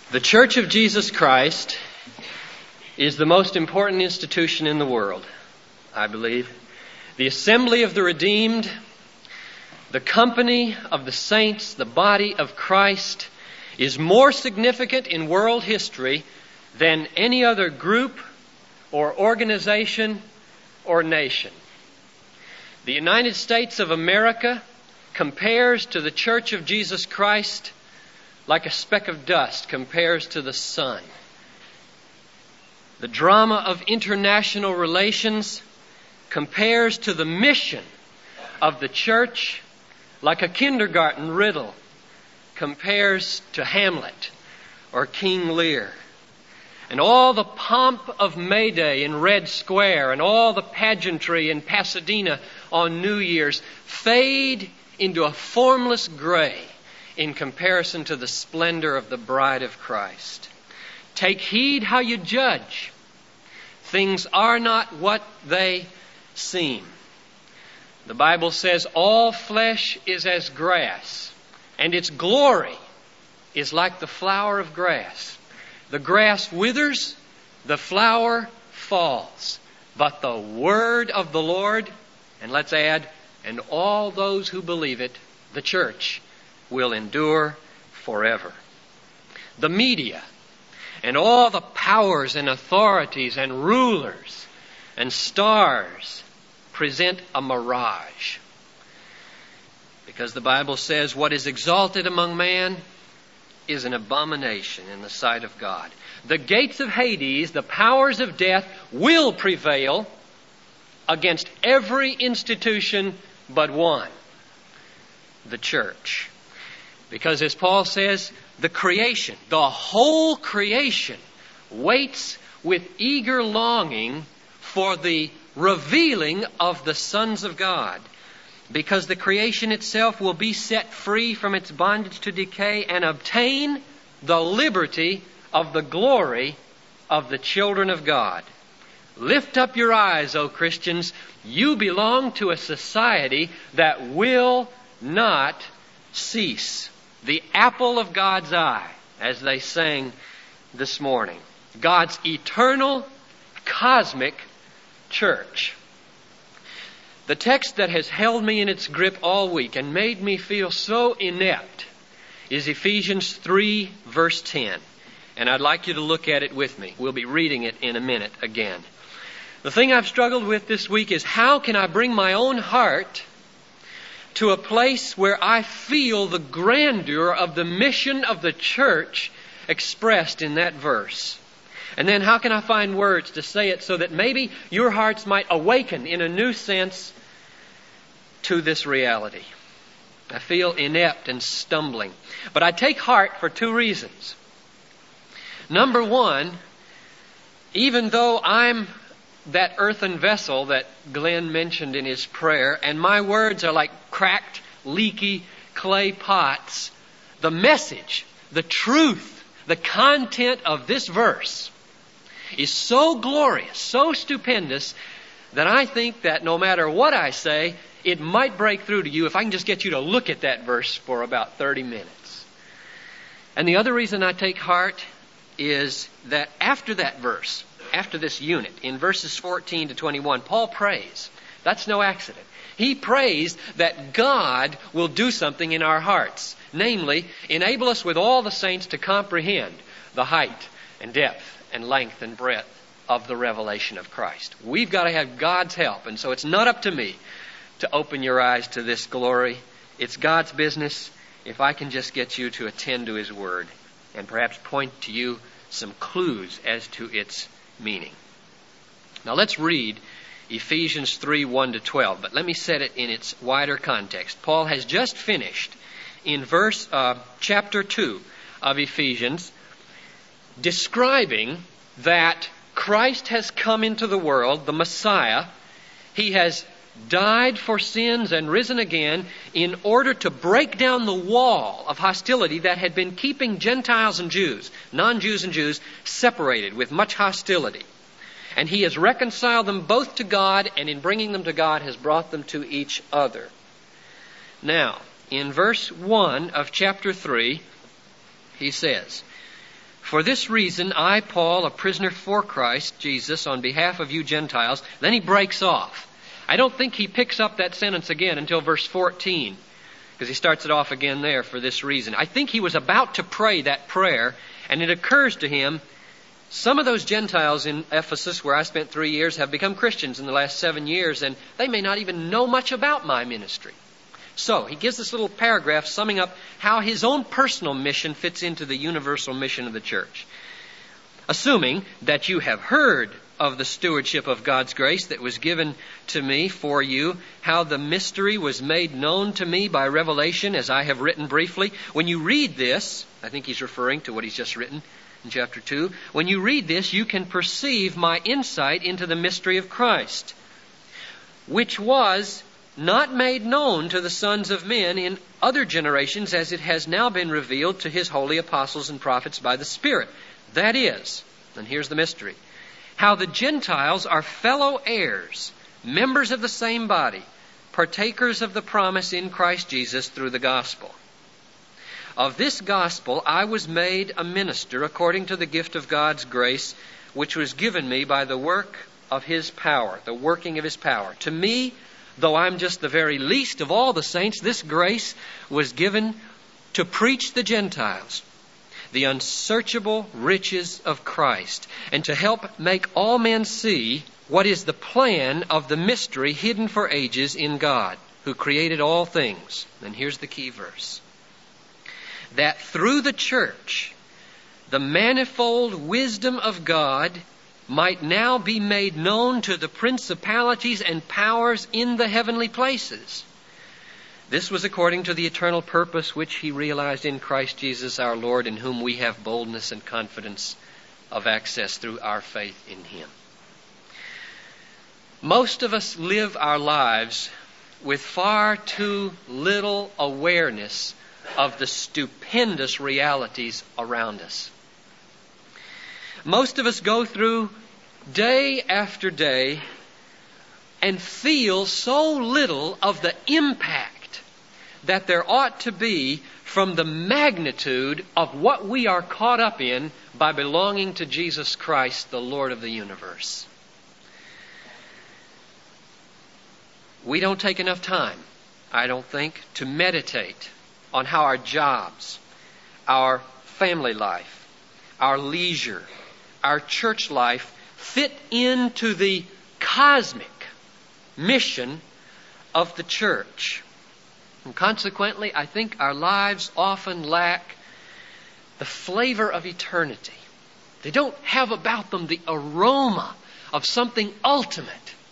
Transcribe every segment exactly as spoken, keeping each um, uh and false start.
The Church of Jesus Christ is the most important institution in the world, I believe. The assembly of the redeemed, the company of the saints, the body of Christ, is more significant in world history than any other group or organization or nation. The United States of America compares to the Church of Jesus Christ like a speck of dust compares to the sun. The drama of international relations compares to the mission of the church like a kindergarten riddle compares to Hamlet or King Lear. And all the pomp of May Day in Red Square and all the pageantry in Pasadena on New Year's fade into a formless gray in comparison to the splendor of the bride of Christ. Take heed how you judge. Things are not what they seem. The Bible says all flesh is as grass, and its glory is like the flower of grass. The grass withers, the flower falls, but the word of the Lord, and let's add, and all those who believe it, the church, will endure forever. The media and all the powers and authorities and rulers and stars present a mirage. Because the Bible says what is exalted among man is an abomination in the sight of God. The gates of Hades, the powers of death, will prevail against every institution but one, the church. Because as Paul says, the creation, the whole creation, waits with eager longing for the revealing of the sons of God. Because the creation itself will be set free from its bondage to decay and obtain the liberty of the glory of the children of God. Lift up your eyes, O Christians. You belong to a society that will not cease. The apple of God's eye, as they sang this morning. God's eternal, cosmic church. The text that has held me in its grip all week and made me feel so inept is Ephesians three, verse ten. And I'd like you to look at it with me. We'll be reading it in a minute again. The thing I've struggled with this week is how can I bring my own heart to a place where I feel the grandeur of the mission of the church expressed in that verse. And then how can I find words to say it so that maybe your hearts might awaken in a new sense to this reality. I feel inept and stumbling. But I take heart for two reasons. Number one, even though I'm that earthen vessel that Glenn mentioned in his prayer, and my words are like cracked, leaky clay pots, the message, the truth, the content of this verse is so glorious, so stupendous, that I think that no matter what I say, it might break through to you if I can just get you to look at that verse for about thirty minutes. And the other reason I take heart is that after that verse, after this unit, in verses fourteen to twenty-one, Paul prays. That's no accident. He prays that God will do something in our hearts. Namely, enable us with all the saints to comprehend the height and depth and length and breadth of the revelation of Christ. We've got to have God's help. And so it's not up to me to open your eyes to this glory. It's God's business if I can just get you to attend to His Word and perhaps point to you some clues as to its meaning. Now let's read Ephesians three, one to twelve, but let me set it in its wider context. Paul has just finished in verse uh, chapter two of Ephesians describing that Christ has come into the world, the Messiah. He has died for sins and risen again in order to break down the wall of hostility that had been keeping Gentiles and Jews, non-Jews and Jews, separated with much hostility. And He has reconciled them both to God, and in bringing them to God has brought them to each other. Now, in verse one of chapter three, he says, For this reason, I, Paul, a prisoner for Christ Jesus, on behalf of you Gentiles, then he breaks off. I don't think he picks up that sentence again until verse fourteen, because he starts it off again there, for this reason. I think he was about to pray that prayer, and it occurs to him, some of those Gentiles in Ephesus, where I spent three years, have become Christians in the last seven years, and they may not even know much about my ministry. So, he gives this little paragraph summing up how his own personal mission fits into the universal mission of the church. Assuming that you have heard of the stewardship of God's grace that was given to me for you, how the mystery was made known to me by revelation, as I have written briefly. When you read this, I think he's referring to what he's just written in chapter two. When you read this, you can perceive my insight into the mystery of Christ, which was not made known to the sons of men in other generations, as it has now been revealed to his holy apostles and prophets by the Spirit. That is, and here's the mystery, how the Gentiles are fellow heirs, members of the same body, partakers of the promise in Christ Jesus through the gospel. Of this gospel I was made a minister according to the gift of God's grace, which was given me by the work of his power, the working of his power. To me, though I'm just the very least of all the saints, this grace was given to preach the Gentiles the unsearchable riches of Christ, and to help make all men see what is the plan of the mystery hidden for ages in God, who created all things. And here's the key verse. That through the church, the manifold wisdom of God might now be made known to the principalities and powers in the heavenly places. This was according to the eternal purpose which he realized in Christ Jesus our Lord, in whom we have boldness and confidence of access through our faith in him. Most of us live our lives with far too little awareness of the stupendous realities around us. Most of us go through day after day and feel so little of the impact that there ought to be from the magnitude of what we are caught up in by belonging to Jesus Christ, the Lord of the universe. We don't take enough time, I don't think, to meditate on how our jobs, our family life, our leisure, our church life fit into the cosmic mission of the church. And consequently, I think our lives often lack the flavor of eternity. They don't have about them the aroma of something ultimate.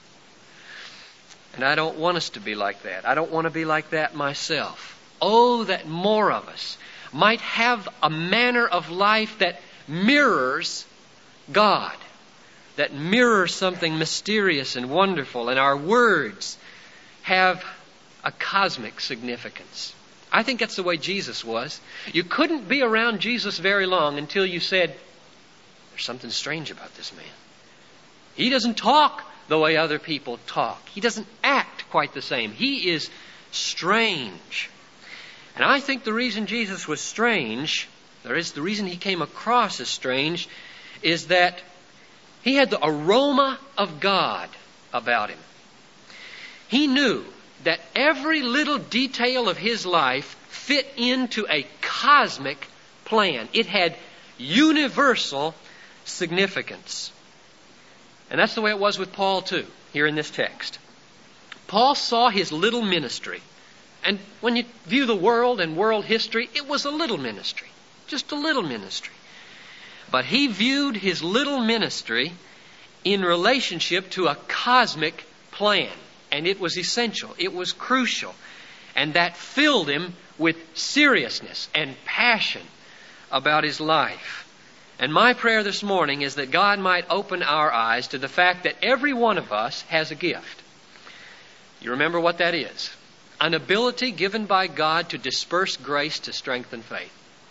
And I don't want us to be like that. I don't want to be like that myself. Oh, that more of us might have a manner of life that mirrors God, that mirrors something mysterious and wonderful, and our words have a cosmic significance. I think that's the way Jesus was. You couldn't be around Jesus very long until you said, there's something strange about this man. He doesn't talk the way other people talk. He doesn't act quite the same. He is strange. And I think the reason Jesus was strange, or is the reason he came across as strange, is that he had the aroma of God about him. He knew that every little detail of his life fit into a cosmic plan. It had universal significance. And that's the way it was with Paul too, here in this text. Paul saw his little ministry. And when you view the world and world history, it was a little ministry. Just a little ministry. But he viewed his little ministry in relationship to a cosmic plan. And it was essential. It was crucial. And that filled him with seriousness and passion about his life. And my prayer this morning is that God might open our eyes to the fact that every one of us has a gift. You remember what that is? An ability given by God to disperse grace to strengthen faith.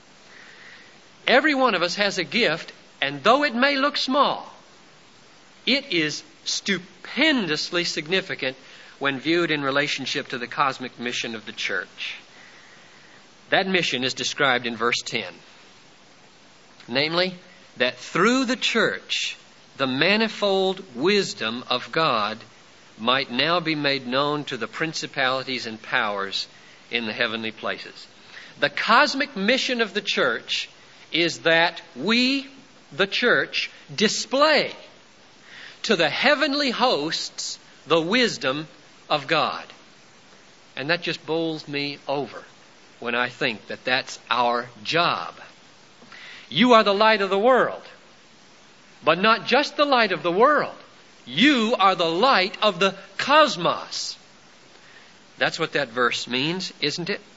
Every one of us has a gift, and though it may look small, it is stupendously significant when viewed in relationship to the cosmic mission of the church. That mission is described in verse ten. Namely, that through the church, the manifold wisdom of God might now be made known to the principalities and powers in the heavenly places. The cosmic mission of the church is that we, the church, display to the heavenly hosts the wisdom of God. And that just bowls me over when I think that that's our job. You are the light of the world, but not just the light of the world. You are the light of the cosmos. That's what that verse means, isn't it?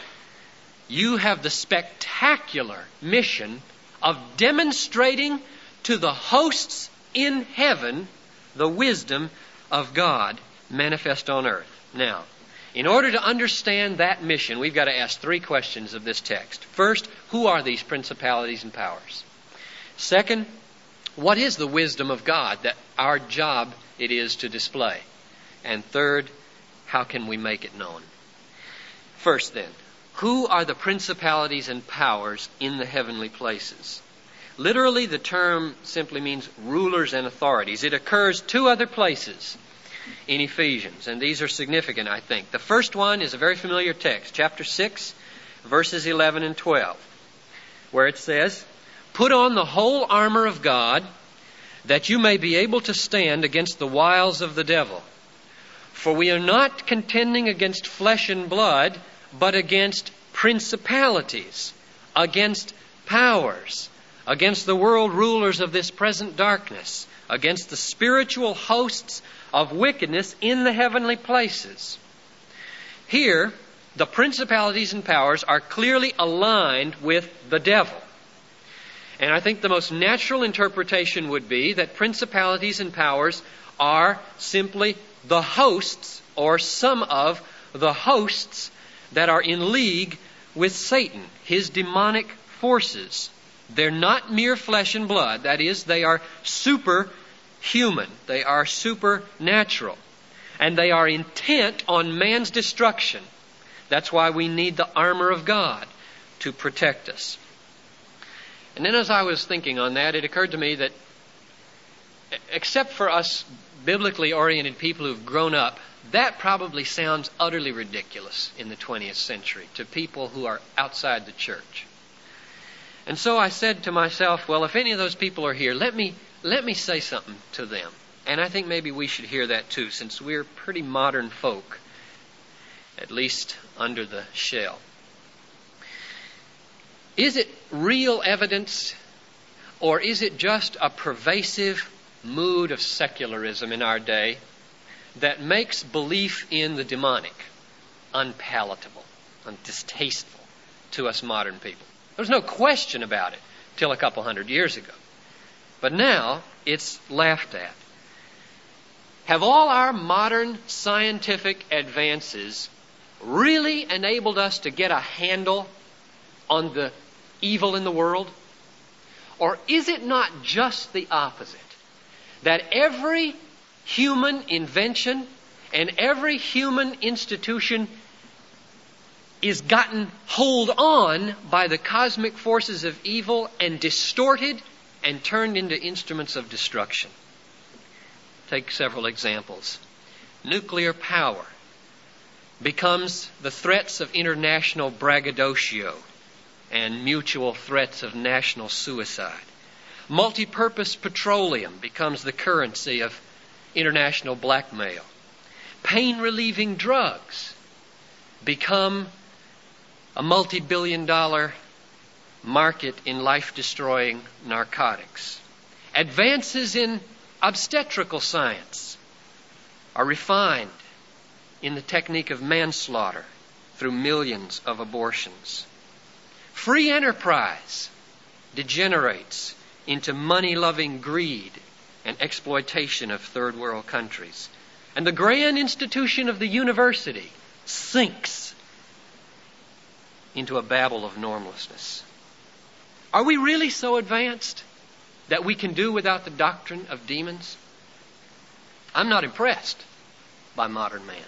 You have the spectacular mission of demonstrating to the hosts in heaven the wisdom of God manifest on earth. Now, in order to understand that mission, we've got to ask three questions of this text. First, who are these principalities and powers? Second, what is the wisdom of God that our job it is to display? And third, how can we make it known? First then, who are the principalities and powers in the heavenly places? Literally, the term simply means rulers and authorities. It occurs two other places in Ephesians, and these are significant, I think. The first one is a very familiar text, chapter six, verses eleven and twelve, where it says, "Put on the whole armor of God, that you may be able to stand against the wiles of the devil. For we are not contending against flesh and blood, but against principalities, against powers, against the world rulers of this present darkness, against the spiritual hosts of wickedness in the heavenly places." Here, the principalities and powers are clearly aligned with the devil. And I think the most natural interpretation would be that principalities and powers are simply the hosts, or some of the hosts, that are in league with Satan, his demonic forces. They're not mere flesh and blood. That is, they are superhuman. They are supernatural. And they are intent on man's destruction. That's why we need the armor of God to protect us. And then as I was thinking on that, it occurred to me that except for us biblically oriented people who've grown up, that probably sounds utterly ridiculous in the twentieth century to people who are outside the church. And so I said to myself, well, if any of those people are here, let me let me say something to them. And I think maybe we should hear that too, since we're pretty modern folk, at least under the shell. Is it real evidence, or is it just a pervasive mood of secularism in our day that makes belief in the demonic unpalatable and distasteful to us modern people? There's no question about it till a couple hundred years ago. But now it's laughed at. Have all our modern scientific advances really enabled us to get a handle on the evil in the world? Or is it not just the opposite? That every human invention and every human institution is gotten hold on by the cosmic forces of evil and distorted and turned into instruments of destruction. Take several examples. Nuclear power becomes the threats of international braggadocio and mutual threats of national suicide. Multi-purpose petroleum becomes the currency of international blackmail. Pain-relieving drugs become a multi-billion dollar market in life-destroying narcotics. Advances in obstetrical science are refined in the technique of manslaughter through millions of abortions. Free enterprise degenerates into money-loving greed and exploitation of third world countries. And the grand institution of the university sinks into a babble of normlessness. Are we really so advanced that we can do without the doctrine of demons? I'm not impressed by modern man.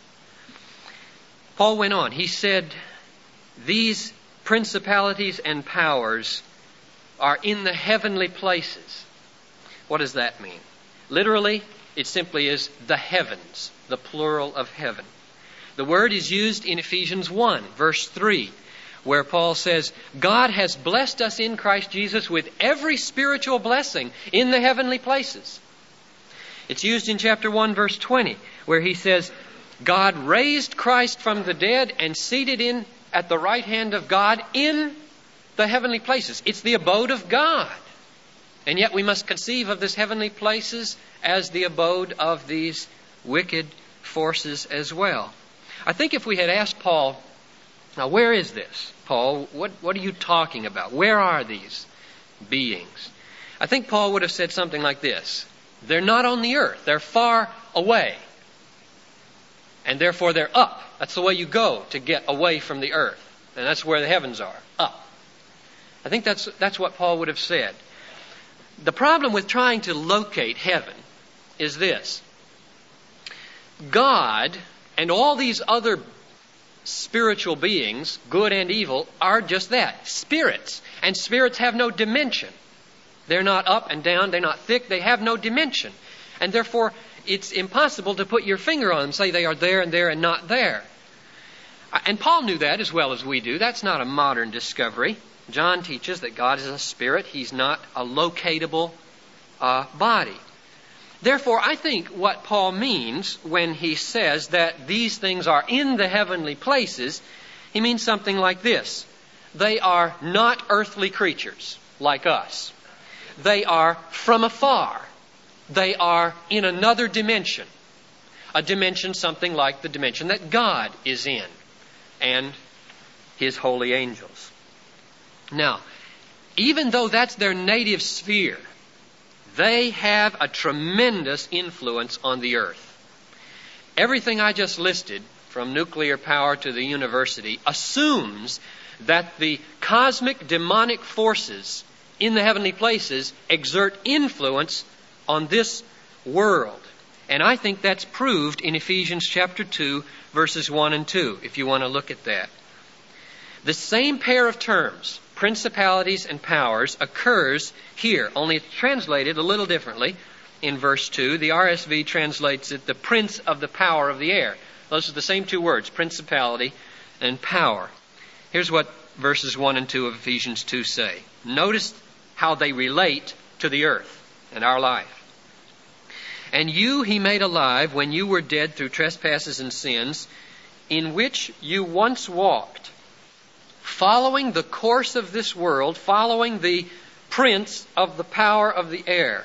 Paul went on. He said, these principalities and powers are in the heavenly places. What does that mean? Literally, it simply is the heavens, the plural of heaven. The word is used in Ephesians one, verse three, where Paul says, God has blessed us in Christ Jesus with every spiritual blessing in the heavenly places. It's used in chapter one, verse twenty, where he says, God raised Christ from the dead and seated in at the right hand of God in the heavenly places. It's the abode of God. And yet we must conceive of this heavenly places as the abode of these wicked forces as well. I think if we had asked Paul, now where is this? Paul, what, what are you talking about? Where are these beings? I think Paul would have said something like this. They're not on the earth. They're far away. And therefore they're up. That's the way you go to get away from the earth. And that's where the heavens are, up. I think that's, that's what Paul would have said. The problem with trying to locate heaven is this. God and all these other spiritual beings, good and evil, are just that, spirits. And spirits have no dimension. They're not up and down, they're not thick, they have no dimension. And therefore, it's impossible to put your finger on them, say they are there and there and not there. And Paul knew that as well as we do. That's not a modern discovery. John teaches that God is a spirit. He's not a locatable uh, body. Therefore, I think what Paul means when he says that these things are in the heavenly places, he means something like this. They are not earthly creatures like us. They are from afar. They are in another dimension. A dimension something like the dimension that God is in and His holy angels. Now, even though that's their native sphere, they have a tremendous influence on the earth. Everything I just listed, from nuclear power to the university, assumes that the cosmic demonic forces in the heavenly places exert influence on this world. And I think that's proved in Ephesians chapter two, verses one and two, if you want to look at that. The same pair of terms, principalities and powers, occurs here, only it's translated a little differently in verse two. The R S V translates it, the prince of the power of the air. Those are the same two words, principality and power. Here's what verses one and two of Ephesians two say. Notice how they relate to the earth and our life. And you he made alive when you were dead through trespasses and sins, in which you once walked, following the course of this world, following the prince of the power of the air,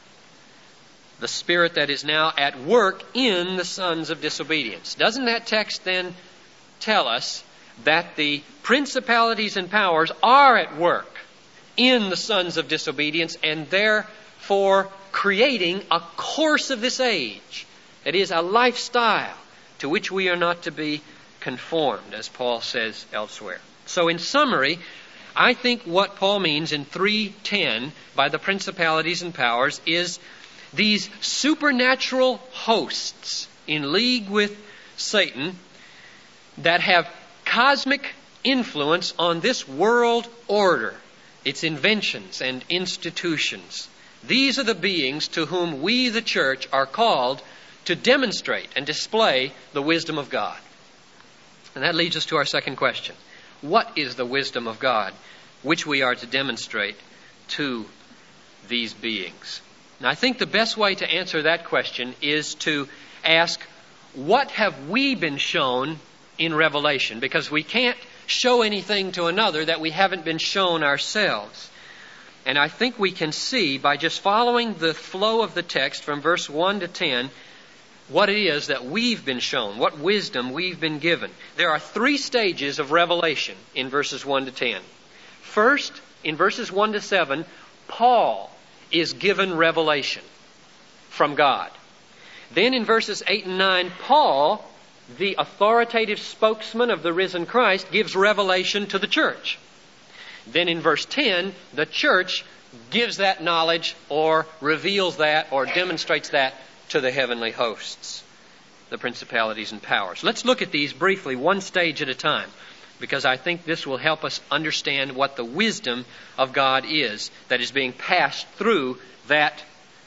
the spirit that is now at work in the sons of disobedience. Doesn't that text then tell us that the principalities and powers are at work in the sons of disobedience and therefore creating a course of this age? It is a lifestyle to which we are not to be conformed, as Paul says elsewhere. So in summary, I think what Paul means in three ten by the principalities and powers is these supernatural hosts in league with Satan that have cosmic influence on this world order, its inventions and institutions. These are the beings to whom we, the church, are called to demonstrate and display the wisdom of God. And that leads us to our second question. What is the wisdom of God which we are to demonstrate to these beings? And I think the best way to answer that question is to ask, what have we been shown in Revelation? Because we can't show anything to another that we haven't been shown ourselves. And I think we can see by just following the flow of the text from verse one to ten what it is that we've been shown, what wisdom we've been given. There are three stages of revelation in verses one to ten. First, in verses one to seven, Paul is given revelation from God. Then in verses eight and nine, Paul, the authoritative spokesman of the risen Christ, gives revelation to the church. Then in verse ten, the church gives that knowledge or reveals that or demonstrates that to the heavenly hosts, the principalities and powers. Let's look at these briefly, one stage at a time. because I think this will help us understand what the wisdom of God is that is being passed through that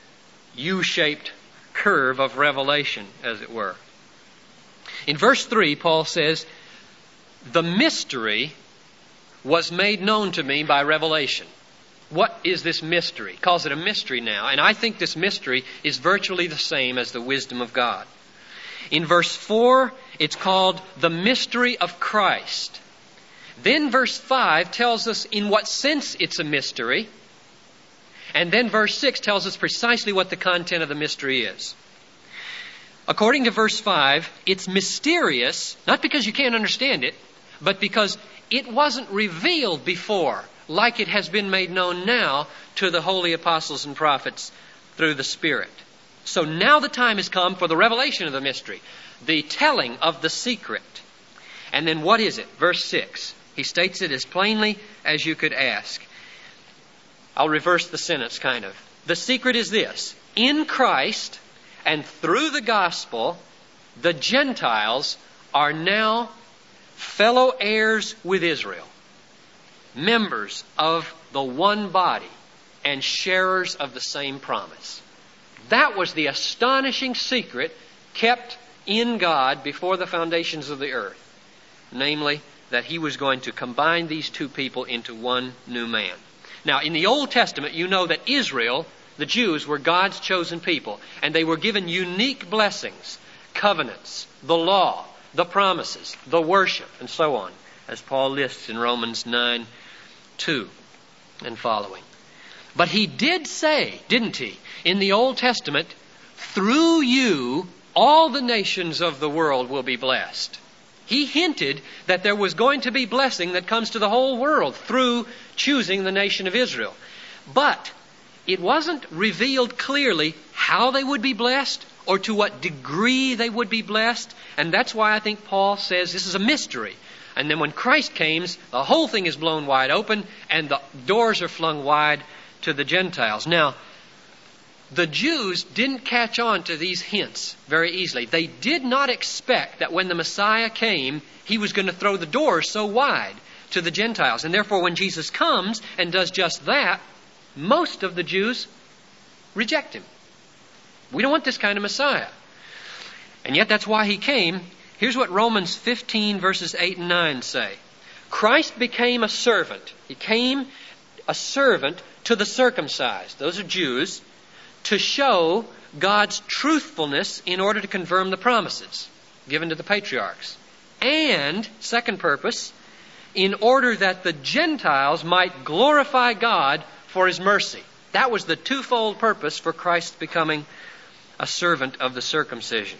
U-shaped curve of revelation, as it were. In verse three, Paul says, "The mystery was made known to me by revelation." What is this mystery? He calls it a mystery now, and I think this mystery is virtually the same as the wisdom of God. In verse four, it's called the mystery of Christ. Then verse five tells us in what sense it's a mystery. And then verse six tells us precisely what the content of the mystery is. According to verse five, it's mysterious, not because you can't understand it, but because it wasn't revealed before, like it has been made known now to the holy apostles and prophets through the Spirit. So now the time has come for the revelation of the mystery, the telling of the secret. And then what is it? Verse six. He states it as plainly as you could ask. I'll reverse the sentence kind of. The secret is this: in Christ and through the gospel, the Gentiles are now fellow heirs with Israel, members of the one body and sharers of the same promise. That was the astonishing secret kept in God before the foundations of the earth. Namely, that He was going to combine these two people into one new man. Now, in the Old Testament, you know that Israel, the Jews, were God's chosen people, and they were given unique blessings, covenants, the law, the promises, the worship, and so on, as Paul lists in Romans nine two and following. But He did say, didn't He, in the Old Testament, through you all the nations of the world will be blessed. He hinted that there was going to be blessing that comes to the whole world through choosing the nation of Israel. But it wasn't revealed clearly how they would be blessed or to what degree they would be blessed. And that's why I think Paul says this is a mystery. And then when Christ comes, the whole thing is blown wide open and the doors are flung wide to the Gentiles. Now, the Jews didn't catch on to these hints very easily. They did not expect that when the Messiah came, He was going to throw the doors so wide to the Gentiles. And therefore, when Jesus comes and does just that, most of the Jews reject Him. We don't want this kind of Messiah. And yet that's why He came. Here's what Romans fifteen verses eight and nine say. Christ became a servant. He came a servant to the circumcised. Those are Jews. To show God's truthfulness in order to confirm the promises given to the patriarchs. And, second purpose, in order that the Gentiles might glorify God for His mercy. That was the twofold purpose for Christ becoming a servant of the circumcision.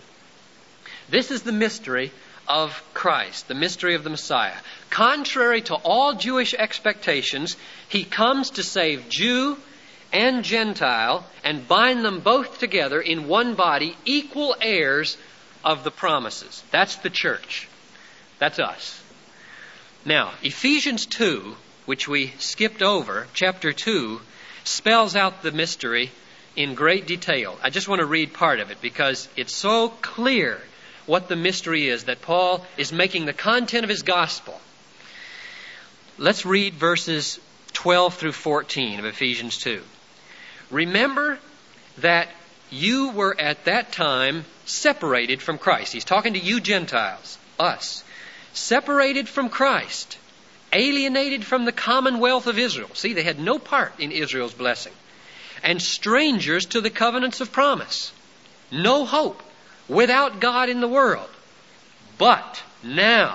This is the mystery of Christ, the mystery of the Messiah. Contrary to all Jewish expectations, He comes to save Jew and Gentile and bind them both together in one body, equal heirs of the promises. That's the church. That's us. Now, Ephesians two, which we skipped over, chapter two, spells out the mystery in great detail. I just want to read part of it because it's so clear what the mystery is that Paul is making the content of his gospel. Let's read verses twelve through fourteen of Ephesians two. Remember that you were at that time separated from Christ. He's talking to you Gentiles, us. Separated from Christ, alienated from the commonwealth of Israel. See, they had no part in Israel's blessing. And strangers to the covenants of promise. No hope, without God in the world. But now,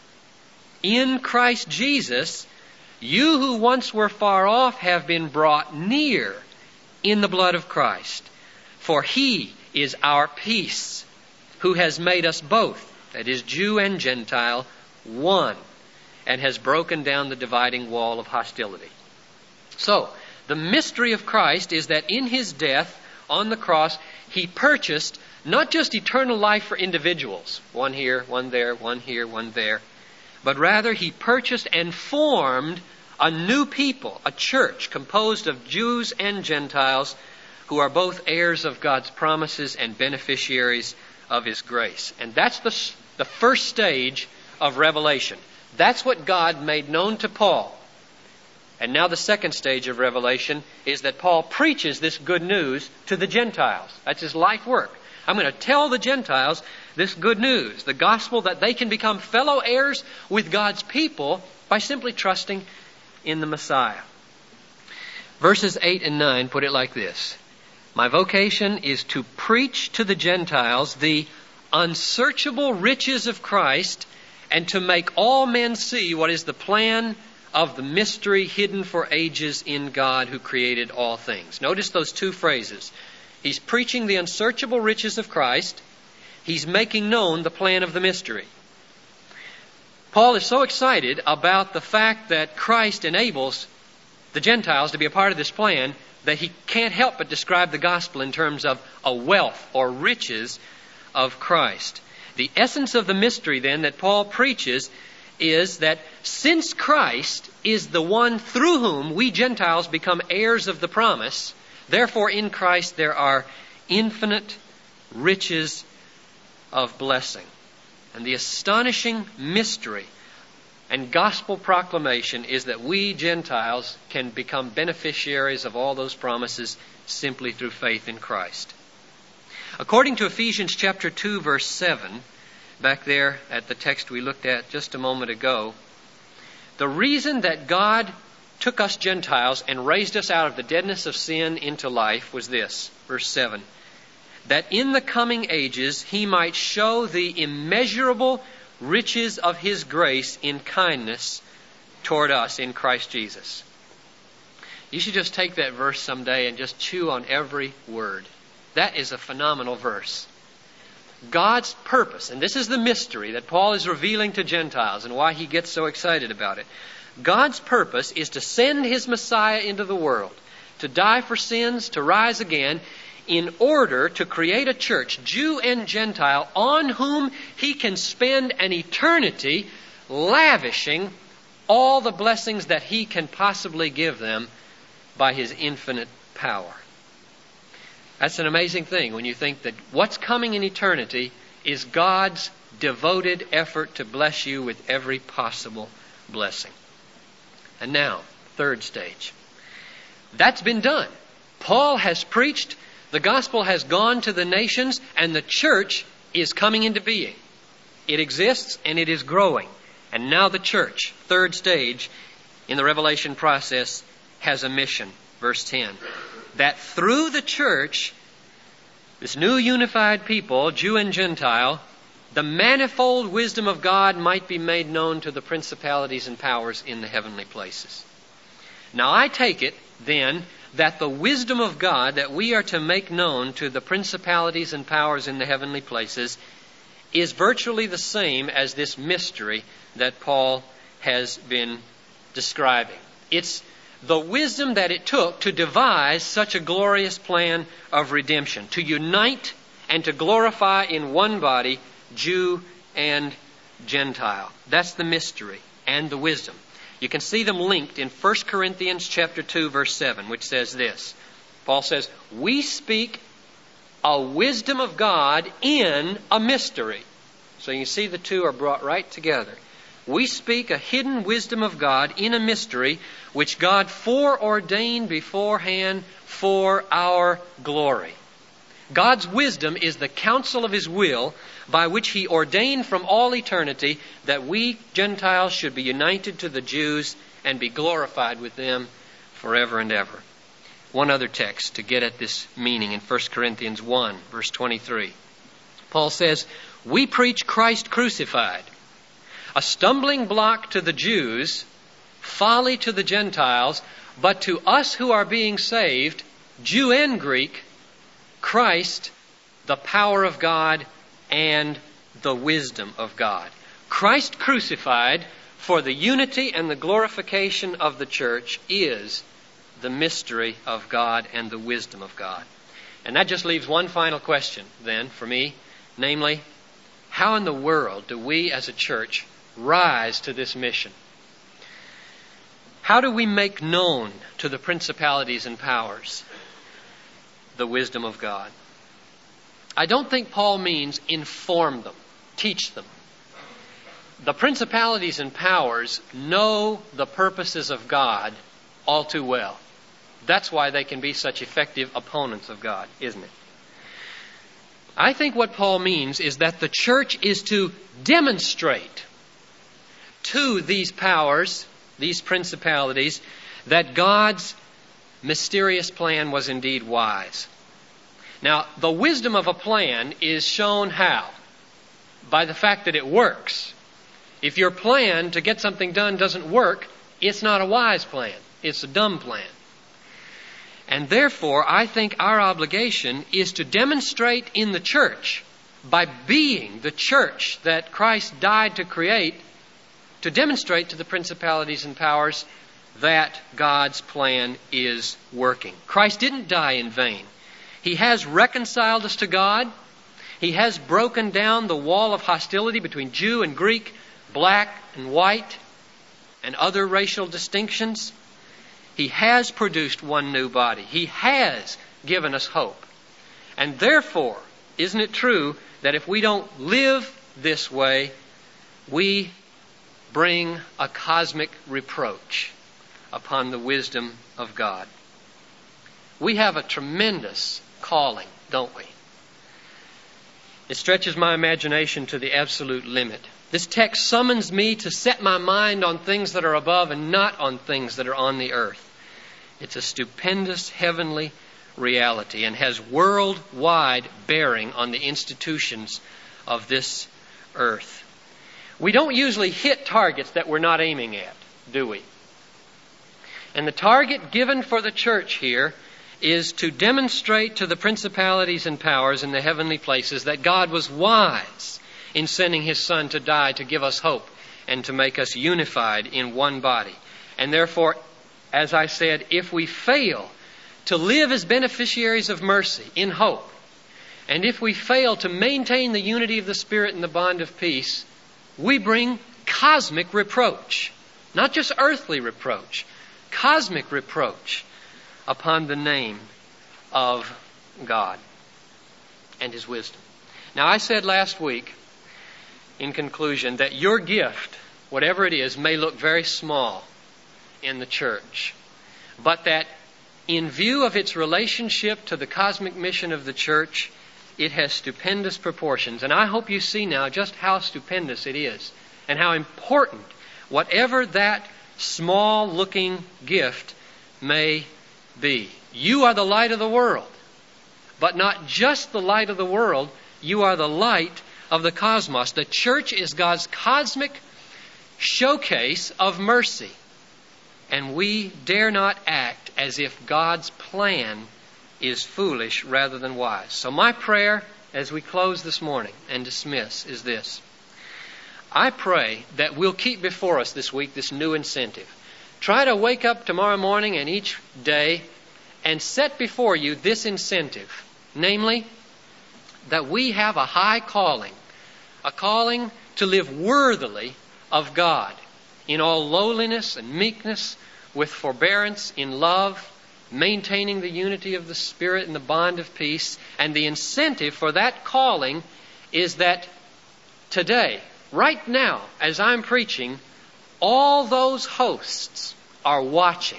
in Christ Jesus, you who once were far off have been brought near in the blood of Christ. For He is our peace, who has made us both, that is Jew and Gentile, one, and has broken down the dividing wall of hostility. So, the mystery of Christ is that in His death on the cross, He purchased not just eternal life for individuals, one here, one there, one here, one there, but rather He purchased and formed a new people, a church composed of Jews and Gentiles who are both heirs of God's promises and beneficiaries of His grace. And that's the, the first stage of revelation. That's what God made known to Paul. And now the second stage of revelation is that Paul preaches this good news to the Gentiles. That's his life work. I'm going to tell the Gentiles this good news, the gospel, that they can become fellow heirs with God's people by simply trusting in the Messiah. Verses eight and nine put it like this. My vocation is to preach to the Gentiles the unsearchable riches of Christ and to make all men see what is the plan of the mystery hidden for ages in God who created all things. Notice those two phrases. He's preaching the unsearchable riches of Christ. He's making known the plan of the mystery. Paul is so excited about the fact that Christ enables the Gentiles to be a part of this plan that he can't help but describe the gospel in terms of a wealth or riches of Christ. The essence of the mystery then that Paul preaches is that since Christ is the one through whom we Gentiles become heirs of the promise, therefore in Christ there are infinite riches of blessing. And the astonishing mystery and gospel proclamation is that we Gentiles can become beneficiaries of all those promises simply through faith in Christ. According to Ephesians chapter two, verse seven, back there at the text we looked at just a moment ago, the reason that God took us Gentiles and raised us out of the deadness of sin into life was this, verse seven, that in the coming ages he might show the immeasurable riches of his grace in kindness toward us in Christ Jesus. You should just take that verse someday and just chew on every word. That is a phenomenal verse. God's purpose, and this is the mystery that Paul is revealing to Gentiles and why he gets so excited about it. God's purpose is to send his Messiah into the world, to die for sins, to rise again, in order to create a church, Jew and Gentile, on whom he can spend an eternity lavishing all the blessings that he can possibly give them by his infinite power. That's an amazing thing when you think that what's coming in eternity is God's devoted effort to bless you with every possible blessing. And now, third stage. That's been done. Paul has preached, the gospel has gone to the nations, and the church is coming into being. It exists and it is growing. And now the church, third stage in the revelation process, has a mission. Verse ten. That through the church, this new unified people, Jew and Gentile, the manifold wisdom of God might be made known to the principalities and powers in the heavenly places. Now I take it, then, that the wisdom of God that we are to make known to the principalities and powers in the heavenly places is virtually the same as this mystery that Paul has been describing. It's the wisdom that it took to devise such a glorious plan of redemption, to unite and to glorify in one body Jew and Gentile. That's the mystery and the wisdom. You can see them linked in First Corinthians chapter two, verse seven, which says this. Paul says, we speak a wisdom of God in a mystery. So you see the two are brought right together. We speak a hidden wisdom of God in a mystery which God foreordained beforehand for our glory. God's wisdom is the counsel of his will by which he ordained from all eternity that we Gentiles should be united to the Jews and be glorified with them forever and ever. One other text to get at this meaning in First Corinthians one, verse twenty-three. Paul says, we preach Christ crucified, a stumbling block to the Jews, folly to the Gentiles, but to us who are being saved, Jew and Greek, Christ, the power of God and the wisdom of God. Christ crucified for the unity and the glorification of the church is the mystery of God and the wisdom of God. And that just leaves one final question then for me, namely, how in the world do we as a church rise to this mission? How do we make known to the principalities and powers the wisdom of God? I don't think Paul means inform them, teach them. the principalities and powers know the purposes of God all too well. That's why they can be such effective opponents of God, isn't it? I think what Paul means is that the church is to demonstrate to these powers, these principalities, that God's mysterious plan was indeed wise. Now, the wisdom of a plan is shown how? By the fact that it works. If your plan to get something done doesn't work, it's not a wise plan. It's a dumb plan. And therefore, I think our obligation is to demonstrate in the church, by being the church that Christ died to create, to demonstrate to the principalities and powers that God's plan is working. Christ didn't die in vain. He has reconciled us to God. He has broken down the wall of hostility between Jew and Greek, black and white, and other racial distinctions. He has produced one new body. He has given us hope. And therefore, isn't it true that if we don't live this way, we bring a cosmic reproach upon the wisdom of God? We have a tremendous calling, don't we? It stretches my imagination to the absolute limit. This text summons me to set my mind on things that are above and not on things that are on the earth. It's a stupendous heavenly reality and has worldwide bearing on the institutions of this earth. We don't usually hit targets that we're not aiming at, do we? And the target given for the church here is to demonstrate to the principalities and powers in the heavenly places that God was wise in sending His Son to die to give us hope and to make us unified in one body. And therefore, as I said, if we fail to live as beneficiaries of mercy in hope, and if we fail to maintain the unity of the Spirit and the bond of peace, we bring cosmic reproach. Not just earthly reproach, cosmic reproach upon the name of God and His wisdom. Now, I said last week, in conclusion, that your gift, whatever it is, may look very small in the church, but that in view of its relationship to the cosmic mission of the church, it has stupendous proportions. And I hope you see now just how stupendous it is and how important whatever that small-looking gift may be. You are the light of the world, but not just the light of the world. You are the light of the cosmos. The church is God's cosmic showcase of mercy. And we dare not act as if God's plan is foolish rather than wise. So my prayer as we close this morning and dismiss is this. I pray that we'll keep before us this week this new incentive. Try to wake up tomorrow morning and each day and set before you this incentive. Namely, that we have a high calling. A calling to live worthily of God in all lowliness and meekness, with forbearance, in love, maintaining the unity of the Spirit and the bond of peace. And the incentive for that calling is that today, right now, as I'm preaching, all those hosts are watching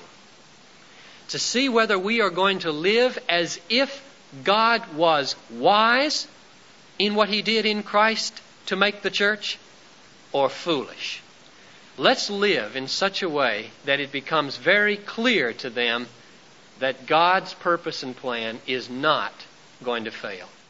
to see whether we are going to live as if God was wise in what He did in Christ to make the church, or foolish. Let's live in such a way that it becomes very clear to them that God's purpose and plan is not going to fail.